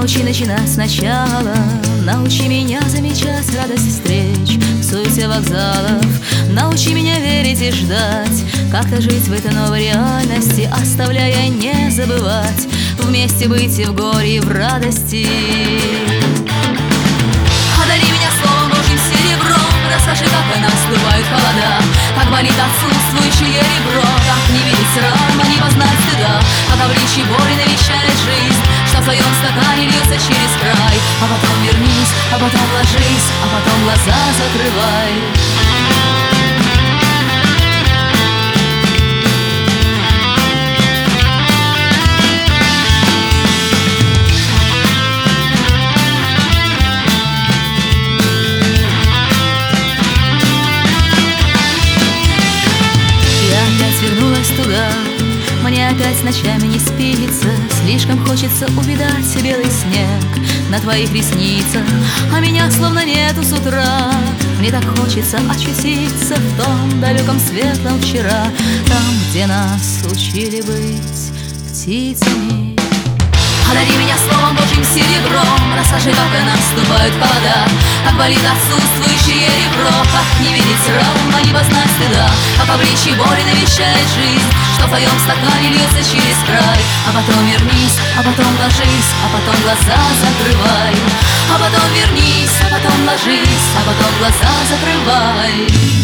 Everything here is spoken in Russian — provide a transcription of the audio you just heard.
Научи начинать сначала, научи меня замечать радость встреч в суете вокзалов. Научи меня верить и ждать, как-то жить в этой новой реальности, оставляя не забывать, вместе быть и в горе, и в радости. Одари меня словом Божьим серебром, расскажи, как в нас бывают холода, как болит отсутствующее ребро, как не видеть срама, не познать стыда, как обличье боли навещает жизнь, что в твоем стакане льется через край. А потом вернись, а потом ложись, а потом глаза закрывай. Вернулась туда, мне опять ночами не спится, слишком хочется увидать белый снег на твоих ресницах, а меня словно нету с утра. Мне так хочется очутиться в том далеком светлом вчера, там, где нас учили быть птицами. Одари меня словом Божьим серебром, расскажи, как и наступают холода, как болит отсутствующее ребро, как не видеть срама, не познать стыда, как обличье боли навещает жизнь, что в твоем стакане льется через край. А потом вернись, а потом ложись, а потом глаза закрывай. А потом вернись, а потом ложись, а потом глаза закрывай.